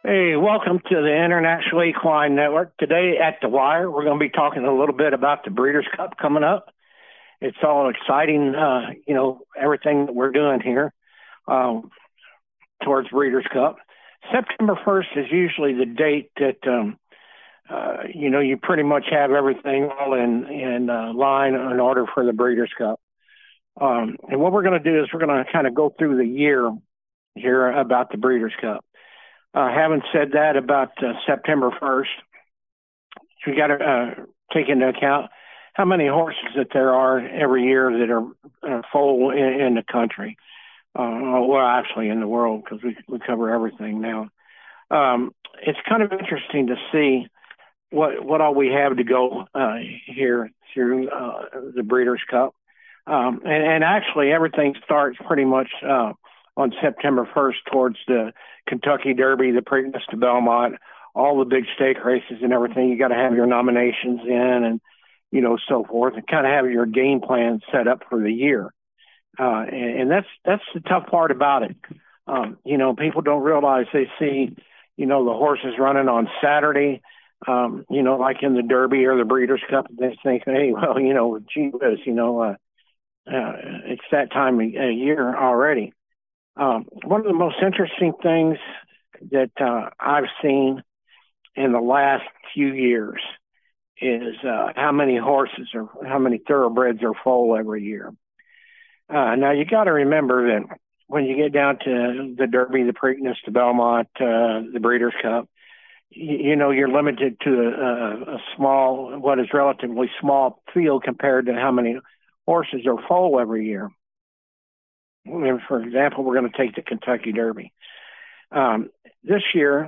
Hey, welcome to the International Equine Network. Today at The Wire, we're going to be talking a little bit about the Breeders' Cup coming up. It's all exciting, everything that we're doing here um, towards Breeders' Cup. September 1st is usually the date that, you pretty much have everything all in line in order for the Breeders' Cup. And what we're going to do is we're going to kind of go through the year here about the Breeders' Cup. Having said that about September 1st, we got to take into account how many horses that there are every year that are foal in the country. Well, actually in the world, because we cover everything now. It's kind of interesting to see what all we have to go here through the Breeders' Cup. And actually everything starts pretty much on September 1st towards the Kentucky Derby, the Preakness to Belmont, all the big stake races and everything. You got to have your nominations in and, so forth, and kind of have your game plan set up for the year. And that's the tough part about it. People don't realize they see, the horses running on Saturday, like in the Derby or the Breeders' Cup. They think, hey, well, gee whiz, it's that time of year already. One of the most interesting things that I've seen in the last few years is how many horses or how many thoroughbreds are foal every year. Now, you got to remember that when you get down to the Derby, the Preakness to Belmont, the Breeders' Cup, you're limited to a small, what is relatively small field compared to how many horses are foal every year. For example, we're going to take the Kentucky Derby. This year,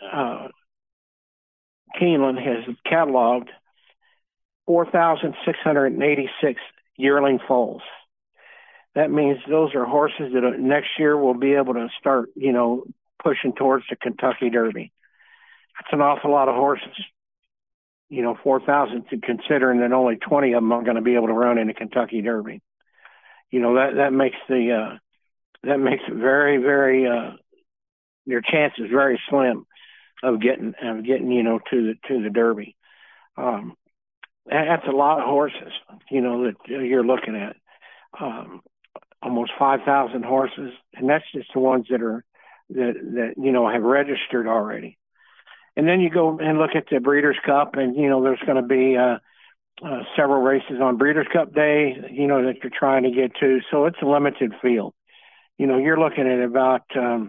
Keeneland has cataloged 4,686 yearling foals. That means those are horses that next year will be able to start, pushing towards the Kentucky Derby. That's an awful lot of horses. 4,000, considering that only 20 of them are going to be able to run in the Kentucky Derby. That makes it very, very, your chances very slim of getting, to the Derby. That's a lot of horses, that you're looking at. Almost 5,000 horses, and that's just the ones that have registered already. And then you go and look at the Breeders' Cup, and there's going to be several races on Breeders' Cup Day, that you're trying to get to. So it's a limited field. You're looking at about,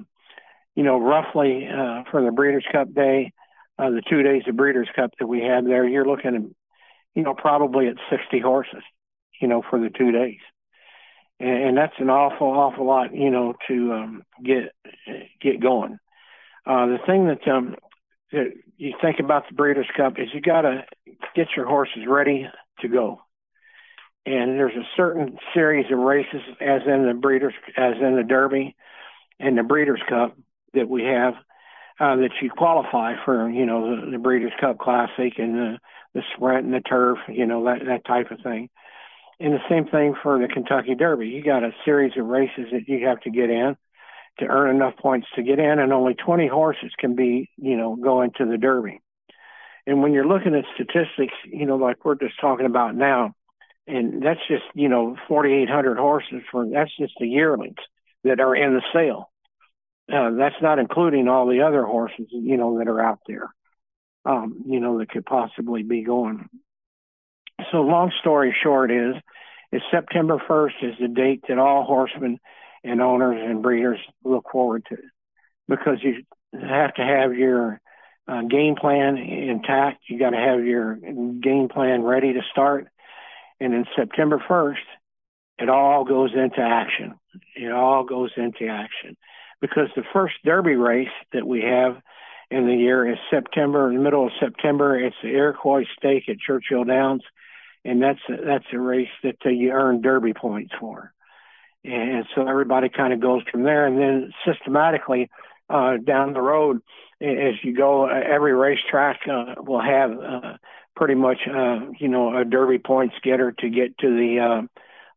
roughly for the Breeders' Cup Day, the 2 days of Breeders' Cup that we had there, you're looking at, probably at 60 horses, for the 2 days. And that's an awful lot, to get going. The thing that you think about the Breeders' Cup is you got to get your horses ready to go. And there's a certain series of races, as in the Derby and the Breeders' Cup, that we have that you qualify for, the Breeders' Cup Classic and the Sprint and the Turf, that type of thing. And the same thing for the Kentucky Derby. You got a series of races that you have to get in to earn enough points to get in, and only 20 horses can be, go into the Derby. And when you're looking at statistics, like we're just talking about now, and that's just, 4,800 horses that's just the yearlings that are in the sale. That's not including all the other horses, that are out there, that could possibly be going. So long story short is September 1st is the date that all horsemen and owners and breeders look forward to, because you have to have your game plan intact. You got to have your game plan ready to start. And then September 1st, it all goes into action. It all goes into action, because the first Derby race that we have in the year is September, in the middle of September. It's the Iroquois Stake at Churchill Downs. And that's a race that you earn Derby points for. And so everybody kind of goes from there. And then systematically down the road, as you go, every racetrack will have pretty much, a Derby points getter to get to the,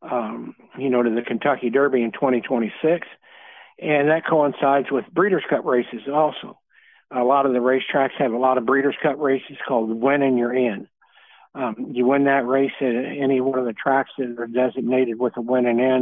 to the Kentucky Derby in 2026. And that coincides with Breeders' Cup races also. A lot of the racetracks have a lot of Breeders' Cup races called Win and You're In. You win that race at any one of the tracks that are designated with a Win and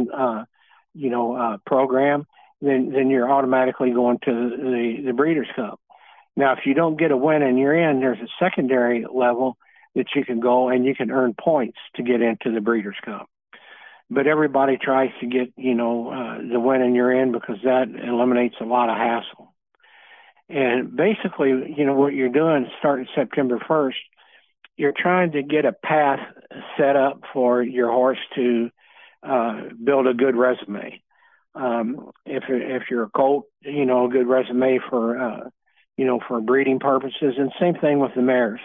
In, program, then you're automatically going to the Breeders' Cup. Now, if you don't get a Win and You're In, there's a secondary level that you can go and you can earn points to get into the Breeders' Cup. But everybody tries to get, the Win and You're In because that eliminates a lot of hassle. And basically, what you're doing starting September 1st, you're trying to get a path set up for your horse to build a good resume. If you're a colt, a good resume for breeding purposes, and same thing with the mares.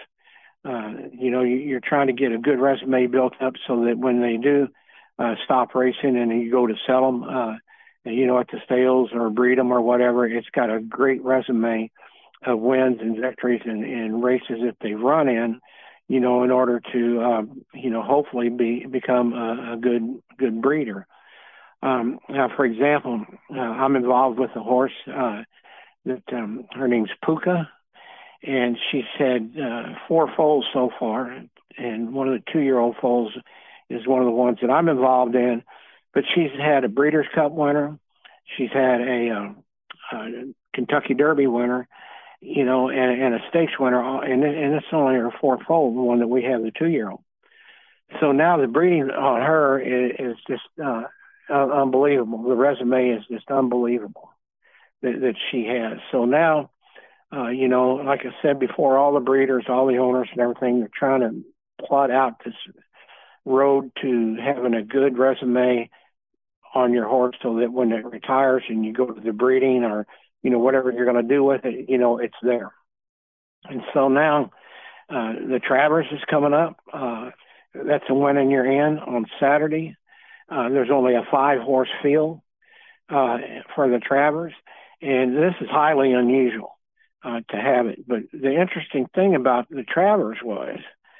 You're trying to get a good resume built up so that when they do stop racing and you go to sell them, at the sales or breed them or whatever, it's got a great resume of wins and victories and races that they run in order to, hopefully become a good breeder. Now, for example, I'm involved with a horse that her name's Puka, and she's had 4 foals so far, and one of the 2-year-old foals is one of the ones that I'm involved in. But she's had a Breeders' Cup winner, she's had a Kentucky Derby winner, and a stakes winner, and it's only her 4th foal, the one that we have, the 2-year-old. So now the breeding on her is just unbelievable. The resume is just unbelievable that she has. So now, like I said before, all the breeders, all the owners and everything, they're trying to plot out this road to having a good resume on your horse so that when it retires and you go to the breeding or, whatever you're going to do with it, it's there. And so now the Travers is coming up. That's a Win and You're In on Saturday. There's only a 5-horse field for the Travers, and this is highly unusual to have it. But the interesting thing about the Travers was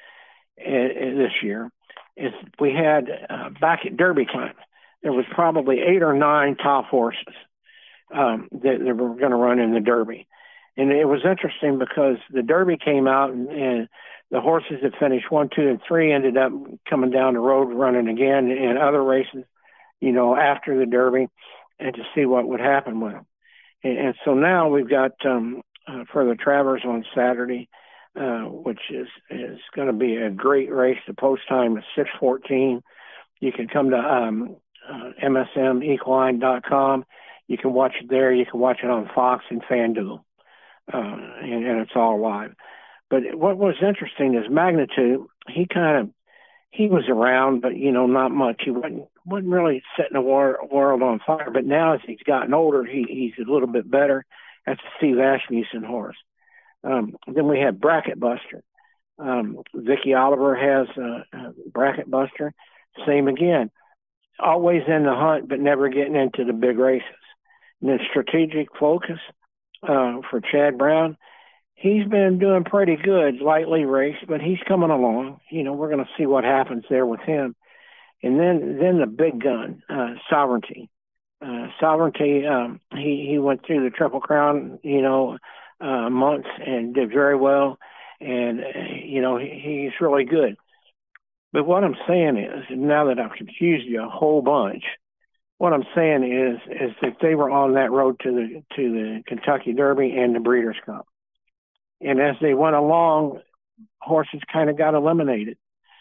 this year is we had back at Derby time, there was probably 8 or 9 top horses that were going to run in the Derby. And it was interesting because the Derby came out and the horses that finished 1, 2, and 3 ended up coming down the road running again in other races, after the Derby, and to see what would happen with them. And so now we've got for the Travers on Saturday, which is going to be a great race. The post time is 6:14. You can come to msmequine.com. You can watch it there. You can watch it on Fox and FanDuel, and it's all live. But what was interesting is Magnitude. He was around, but not much. He wasn't really setting the world on fire. But now, as he's gotten older, he's a little bit better. That's a Steve Asmussen horse. Then we have Bracket Buster. Vicky Oliver has Bracket Buster. Same again. Always in the hunt, but never getting into the big races. And then Strategic Focus for Chad Brown. He's been doing pretty good, lightly raced, but he's coming along. We're going to see what happens there with him. And then the big gun, Sovereignty. Sovereignty, he went through the Triple Crown, months and did very well. And, he's really good. But what I'm saying is, now that I've confused you a whole bunch, what I'm saying is that they were on that road to the Kentucky Derby and the Breeders' Cup. And as they went along, horses kind of got eliminated.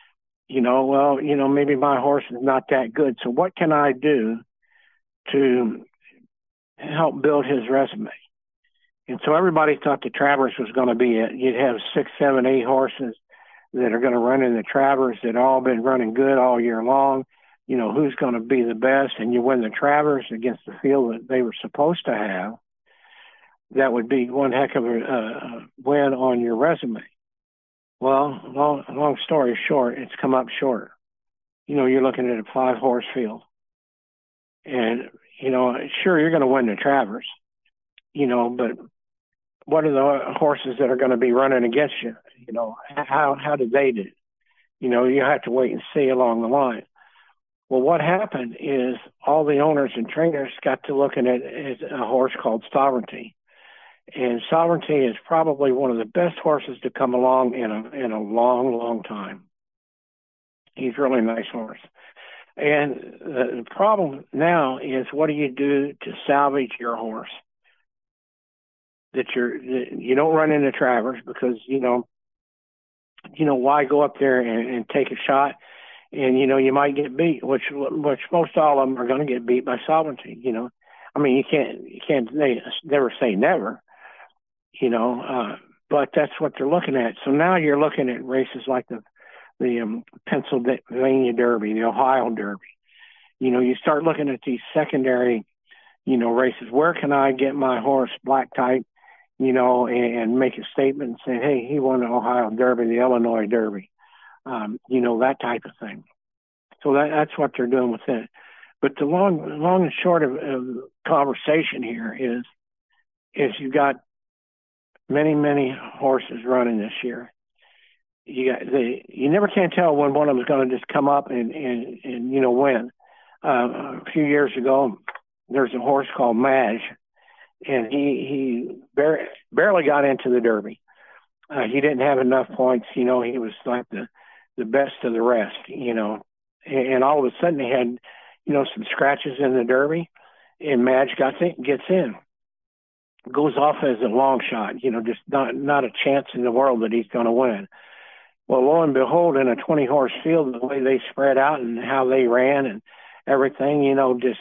Maybe my horse is not that good. So what can I do to help build his resume? And so everybody thought the Travers was going to be it. You'd have 6, 7, 8 horses that are going to run in the Travers that all been running good all year long. Who's going to be the best? And you win the Travers against the field that they were supposed to have. That would be one heck of a win on your resume. Well, long story short, it's come up short. You're looking at a 5-horse field. And, sure, you're going to win the Travers, but what are the horses that are going to be running against you? How did they do? You have to wait and see along the line. Well, what happened is all the owners and trainers got to looking at a horse called Sovereignty. And Sovereignty is probably one of the best horses to come along in a long, long time. He's a really nice horse. And the problem now is, what do you do to salvage your horse? That you don't run into Travers, because why go up there and take a shot, and you might get beat, which most all of them are going to get beat by Sovereignty. I mean, you can't never say never, but that's what they're looking at. So now you're looking at races like the Pennsylvania Derby, the Ohio Derby. You start looking at these secondary, races. Where can I get my horse black type, and make a statement and say, hey, he won the Ohio Derby, the Illinois Derby, that type of thing. So that's what they're doing with it. But the long and short of the conversation here is you've got many, many horses running this year. You never can tell when one of them is going to just come up and win. A few years ago, there's a horse called Madge, and he barely got into the Derby. He didn't have enough points. He was like the best of the rest. And all of a sudden he had some scratches in the Derby, and Madge gets in. Goes off as a long shot. Just not a chance in the world that he's going to win. Well, lo and behold, in a 20-horse field, the way they spread out and how they ran and everything, just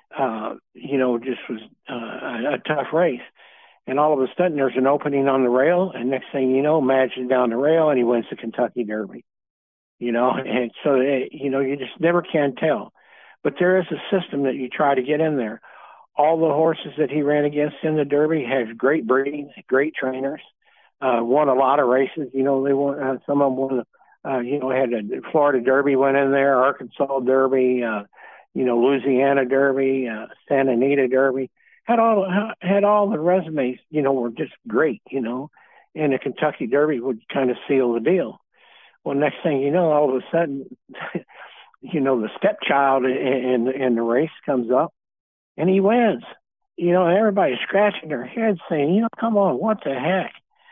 was a tough race. And all of a sudden, there's an opening on the rail, and next thing you know, Madge is down the rail, and he wins the Kentucky Derby. And so, you just never can tell. But there is a system that you try to get in there. All the horses that he ran against in the Derby had great breeding, great trainers. Won a lot of races. They won. Some of them won. Had a Florida Derby went in there, Arkansas Derby, Louisiana Derby, Santa Anita Derby. Had all the resumes. Were just great. And the Kentucky Derby would kind of seal the deal. Well, next thing you know, all of a sudden, the stepchild in the race comes up, and he wins. Everybody's scratching their heads, saying, come on, what the heck?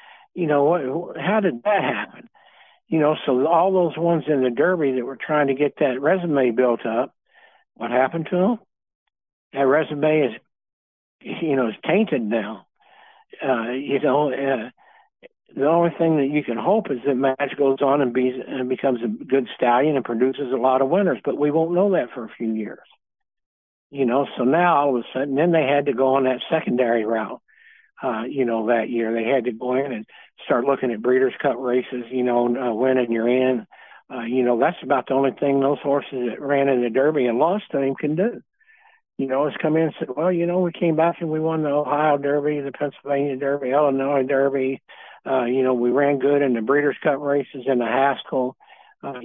How did that happen? So all those ones in the Derby that were trying to get that resume built up, what happened to them? That resume is tainted now. The only thing that you can hope is that Madge goes on and becomes a good stallion and produces a lot of winners, but we won't know that for a few years. So now all of a sudden, then they had to go on that secondary route. That year they had to go in and start looking at Breeders' Cup races, winning you're in. That's about the only thing those horses that ran in the Derby and lost to him can do. Is come in and say, well, we came back and we won the Ohio Derby, the Pennsylvania Derby, Illinois Derby. We ran good in the Breeders' Cup races and the Haskell, that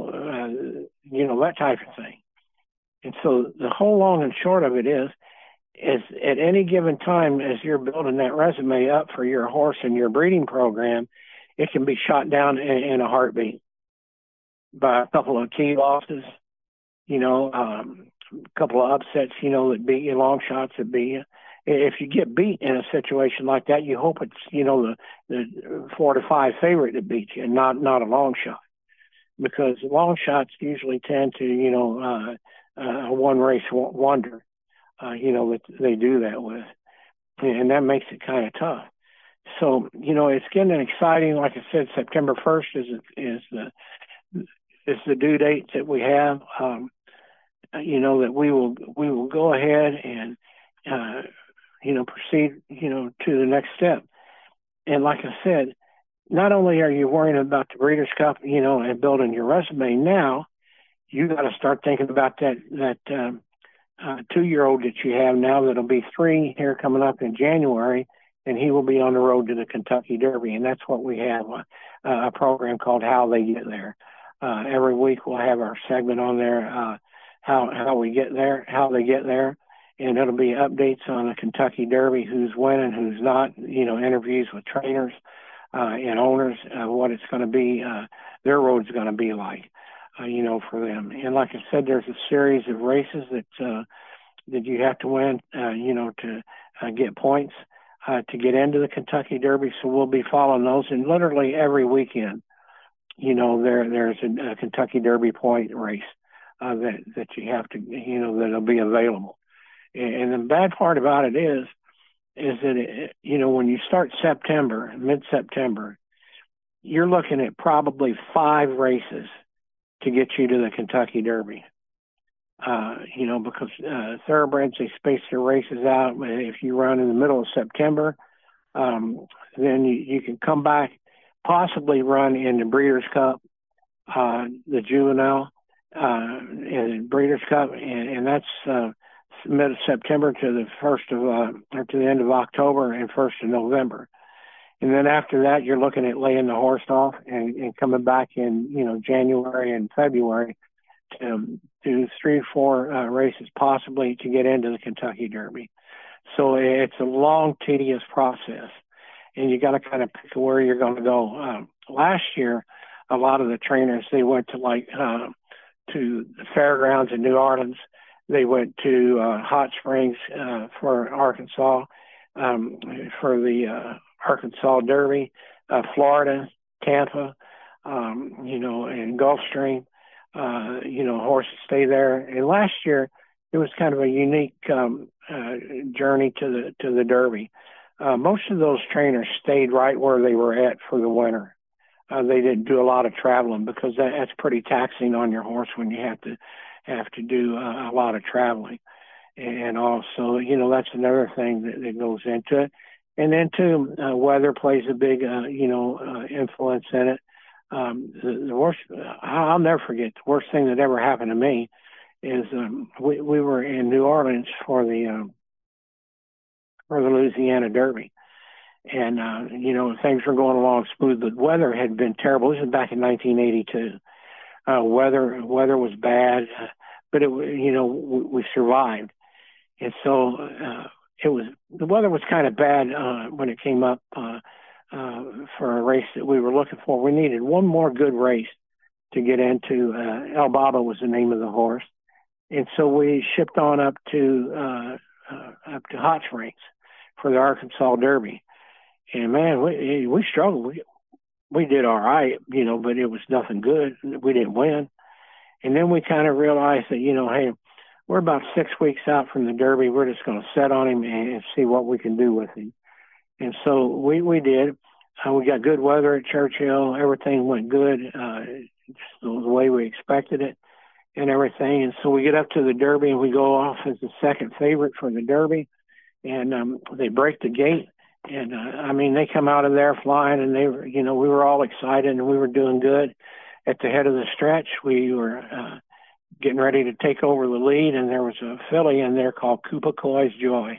type of thing. And so the whole long and short of it is at any given time, as you're building that resume up for your horse and your breeding program, it can be shot down in a heartbeat by a couple of key losses, a couple of upsets, that beat you, long shots that beat you. If you get beat in a situation like that, you hope it's, the 4 to 5 favorite that beats you, and not a long shot, because long shots usually tend to, a one race wonder. That they do that with, and that makes it kind of tough. So, it's getting exciting. Like I said, September 1st is the due date that we have. That we will go ahead and proceed to the next step. And like I said, not only are you worrying about the Breeders' Cup, and building your resume now, you got to start thinking about that 2-year-old that you have now that'll be 3 here coming up in January, and he will be on the road to the Kentucky Derby. And that's what we have, a program called How They Get There. Every week we'll have our segment on there, how we get there, how they get there, and it'll be updates on the Kentucky Derby, who's winning, who's not, interviews with trainers and owners, what it's going to be, their road's going to be like. For them. And like I said, there's a series of races that you have to win, to get points. to get into the Kentucky Derby. So we'll be following those, and literally every weekend, there's a Kentucky Derby point race that you have to, that'll be available. And the bad part about it is that, when you start mid-September, you're looking at probably 5 races to get you to the Kentucky Derby. Because thoroughbreds, they space their races out. If you run in the middle of September, then you can come back, possibly run in the Breeders' Cup, the Juvenile, and Breeders' Cup, and that's mid-September to the or to the end of October and 1st of November. And then after that, you're looking at laying the horse off and coming back in, January and February to do 3 or 4 races possibly to get into the Kentucky Derby. So it's a long, tedious process, and you got to kind of pick where you're going to go. Last year, a lot of the trainers, they went to to the fairgrounds in New Orleans. They went to Hot Springs for Arkansas, for the Arkansas Derby, Florida, Tampa, and Gulfstream. Horses stay there. And last year, it was kind of a unique journey to the Derby. Most of those trainers stayed right where they were at for the winter. They didn't do a lot of traveling because that's pretty taxing on your horse when you have to do a lot of traveling. And also, that's another thing that goes into it. And then too, weather plays a big, influence in it. The worst, I'll never forget, the worst thing that ever happened to me is we were in New Orleans for the Louisiana Derby. And, things were going along smooth, but weather had been terrible. This was back in 1982. Weather was bad, but we survived. And so the weather was kind of bad when it came up for a race that we were looking for. We needed one more good race to get into. El Baba was the name of the horse. And so we shipped on up to Hot Springs for the Arkansas Derby. And man, we struggled. We did all right, but it was nothing good. We didn't win. And then we kind of realized that, hey, we're about 6 weeks out from the Derby. We're just going to set on him and see what we can do with him. And so we did. We got good weather at Churchill. Everything went good, just the way we expected it and everything. And so we get up to the Derby and we go off as the second favorite for the Derby. And they break the gate. And, they come out of there flying, and they were, we were all excited, and we were doing good. At the head of the stretch, we were getting ready to take over the lead, and there was a filly in there called Kupakoi's Joy.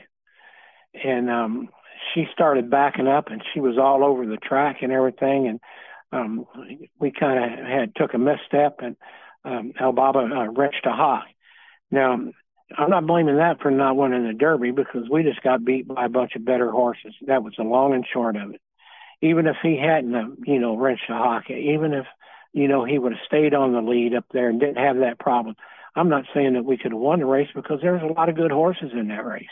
And she started backing up, and she was all over the track and everything. And we kind of took a misstep, and El Baba wrenched a hock. Now, I'm not blaming that for not winning the Derby because we just got beat by a bunch of better horses. That was the long and short of it. Even if he hadn't, wrenched a hock, even if, he would have stayed on the lead up there and didn't have that problem, I'm not saying that we could have won the race because there was a lot of good horses in that race,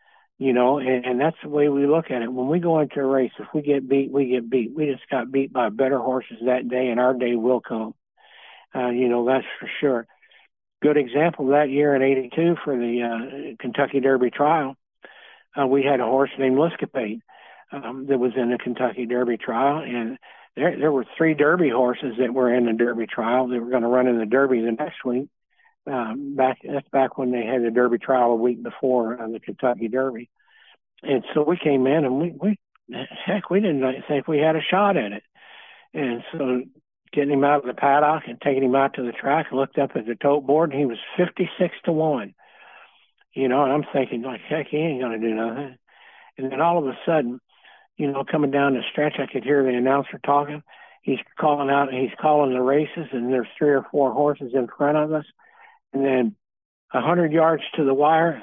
and that's the way we look at it. When we go into a race, if we get beat, we get beat. We just got beat by better horses that day, and our day will come. That's for sure. Good example that year in '82 for the Kentucky Derby trial. We had a horse named Liscapade that was in the Kentucky Derby trial, and there were 3 Derby horses that were in the Derby trial that were going to run in the Derby the next week. That's back when they had the Derby trial a week before the Kentucky Derby. And so we came in and we didn't think we had a shot at it. And so getting him out of the paddock and taking him out to the track, I looked up at the tote board and he was 56-1. And I'm thinking heck, he ain't going to do nothing. And then all of a sudden, coming down the stretch, I could hear the announcer talking. He's calling the races, and there's 3 or 4 horses in front of us. And then 100 yards to the wire,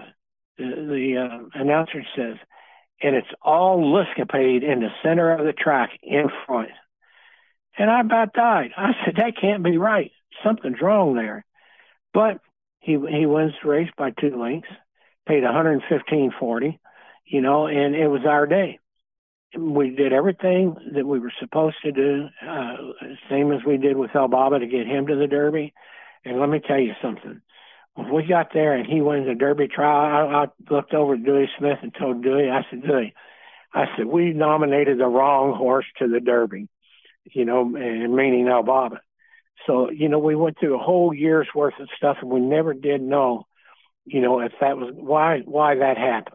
the announcer says, and it's all Liscapade in the center of the track in front. And I about died. I said, that can't be right. Something's wrong there. But he wins the race by 2 lengths, paid $115.40, and it was our day. we did everything that we were supposed to do, same as we did with El Baba to get him to the Derby. And let me tell you something. When we got there and he wins the Derby trial, I looked over at Dewey Smith and told Dewey, I said, Dewey, we nominated the wrong horse to the Derby, and meaning El Baba. So, we went through a whole year's worth of stuff, and we never did know, if that was why that happened.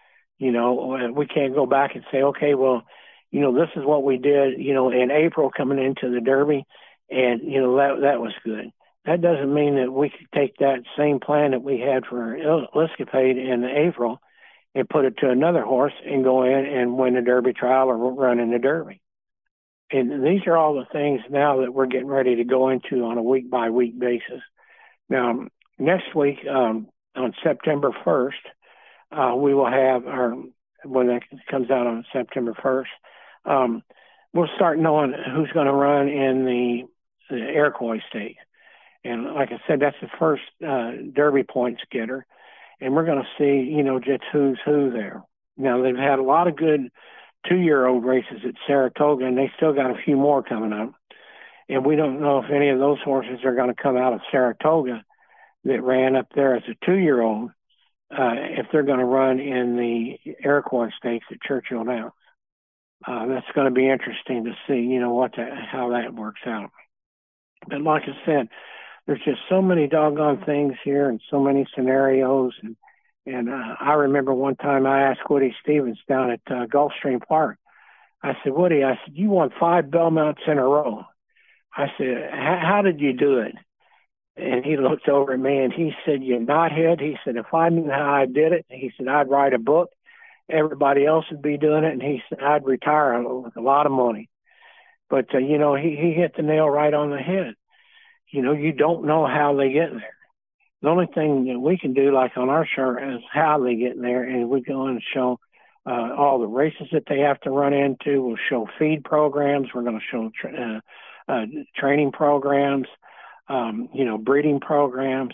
We can't go back and say, okay, well, this is what we did, in April coming into the Derby, and, that was good. That doesn't mean that we could take that same plan that we had for Liscapade in April and put it to another horse and go in and win the Derby trial or run in the Derby. And these are all the things now that we're getting ready to go into on a week-by-week basis. Now, next week, on September 1st, we will have when that comes out on September 1st, we'll start knowing who's going to run in the Iroquois Stakes. And like I said, that's the first Derby points getter. And we're going to see, just who's who there. Now, they've had a lot of good 2-year-old races at Saratoga, and they still got a few more coming up. And we don't know if any of those horses are going to come out of Saratoga that ran up there as a 2-year-old, if they're going to run in the Iroquois Stakes at Churchill Downs. That's going to be interesting to see, how that works out. But like I said, there's just so many doggone things here and so many scenarios. And I remember one time I asked Woody Stevens down at Gulfstream Park. I said, Woody, you won 5 Belmonts in a row. I said, how did you do it? And he looked over at me and he said, you knothead. He said, if I knew how I did it, he said, I'd write a book. Everybody else would be doing it. And he said, I'd retire with a lot of money. But, he hit the nail right on the head. You don't know how they get there. The only thing that we can do, like on our show, is how they get there. And we go and show all the races that they have to run into. We'll show feed programs. We're going to show training programs, breeding programs.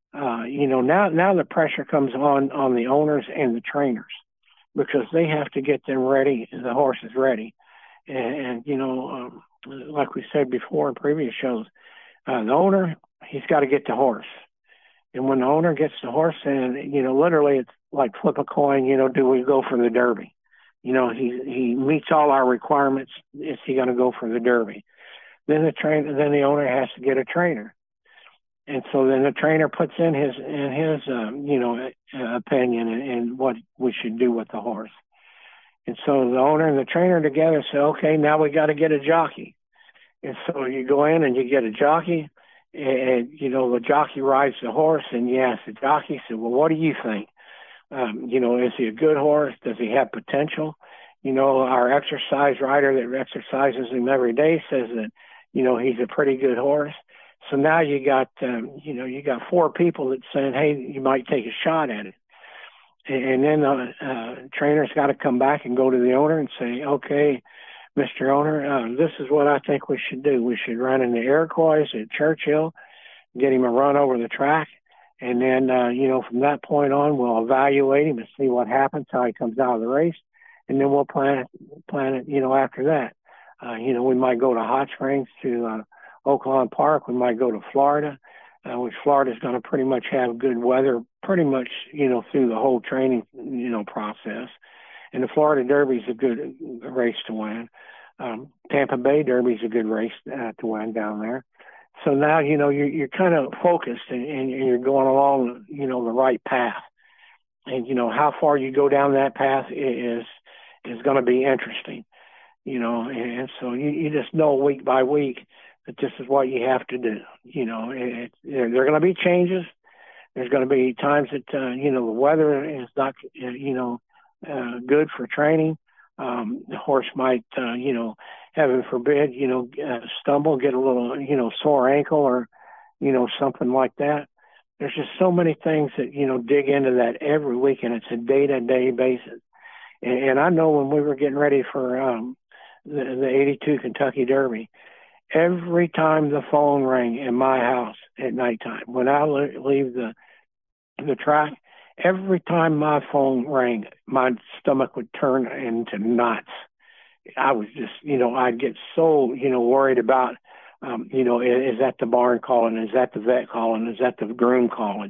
Now the pressure comes on the owners and the trainers because they have to get them ready, the horses ready. And like we said before in previous shows, the owner, he's got to get the horse. And when the owner gets the horse in, literally it's like flip a coin, do we go for the Derby? He meets all our requirements. Is he going to go for the Derby? Then the owner has to get a trainer. And so then the trainer puts in his opinion and what we should do with the horse. And so the owner and the trainer together say, okay, now we got to get a jockey. And so you go in and you get a jockey, and, the jockey rides the horse, and you ask the jockey, said, well, what do you think? Is he a good horse? Does he have potential? Our exercise rider that exercises him every day says that, he's a pretty good horse. So now you got 4 people that saying, hey, you might take a shot at it. And then the trainer's got to come back and go to the owner and say, okay, Mr. Owner, this is what I think we should do. We should run in the Iroquois at Churchill, get him a run over the track. And then, from that point on, we'll evaluate him and see what happens, how he comes out of the race. And then we'll plan it, after that. We might go to Hot Springs to Oaklawn Park. We might go to Florida, which Florida's going to pretty much have good weather pretty much, through the whole training, process. And the Florida Derby is a good race to win. Tampa Bay Derby is a good race to win down there. So now, you're kind of focused and you're going along, the right path. And, how far you go down that path is going to be interesting, and so you just know week by week that this is what you have to do. There are going to be changes. There's going to be times that, the weather is not, good for training. The horse might, heaven forbid, stumble, get a little, sore ankle or, something like that. There's just so many things that, dig into that every week, and it's a day-to-day basis. And I know when we were getting ready for the 82 Kentucky Derby, every time the phone rang in my house at nighttime, when I leave the track, every time my phone rang, my stomach would turn into knots I was just, I'd get so, worried about, is that the barn calling? Is that the vet calling? Is that the groom calling?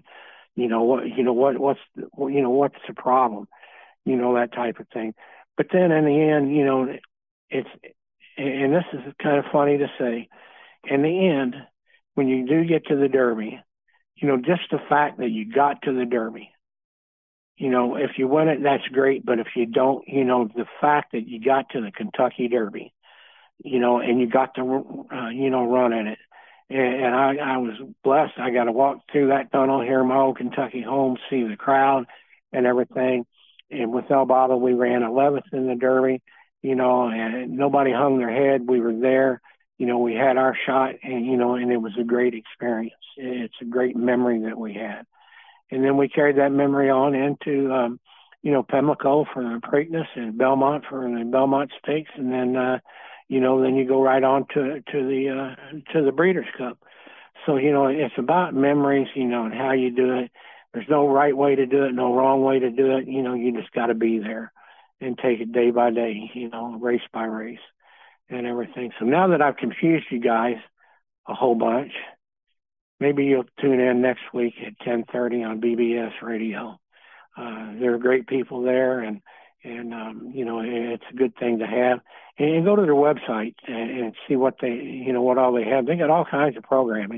What's the problem? That type of thing. But then in the end, it's, and this is kind of funny to say, in the end, when you do get to the Derby, just the fact that you got to the Derby, if you win it, that's great. But if you don't, the fact that you got to the Kentucky Derby, and you got to, run in it. And I was blessed. I got to walk through that tunnel here in my old Kentucky home, see the crowd and everything. And with El Baba, we ran 11th in the Derby, and nobody hung their head. We were there. We had our shot, and, and it was a great experience. It's a great memory that we had. And then we carried that memory on into, Pimlico for the Preakness and Belmont for the Belmont Stakes. And then, then you go right on to the Breeders' Cup. So, it's about memories, and how you do it. There's no right way to do it, no wrong way to do it. You just got to be there and take it day by day, race by race and everything. So now that I've confused you guys a whole bunch, maybe you'll tune in next week at 10:30 on BBS Radio. There are great people there, and it's a good thing to have. And go to their website and see what what all they have. They got all kinds of programming.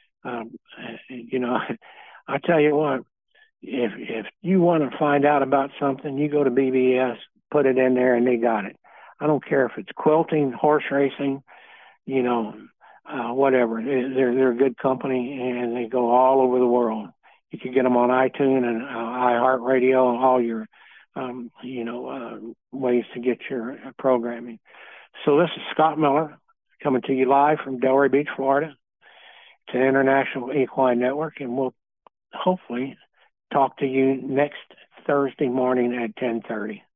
I tell you what, if you want to find out about something, you go to BBS, put it in there, and they got it. I don't care if it's quilting, horse racing, whatever. They're a good company, and they go all over the world. You can get them on iTunes and iHeartRadio and all your, ways to get your programming. So this is Scott Miller coming to you live from Delray Beach, Florida, to International Equine Network, and we'll hopefully talk to you next Thursday morning at 10:30.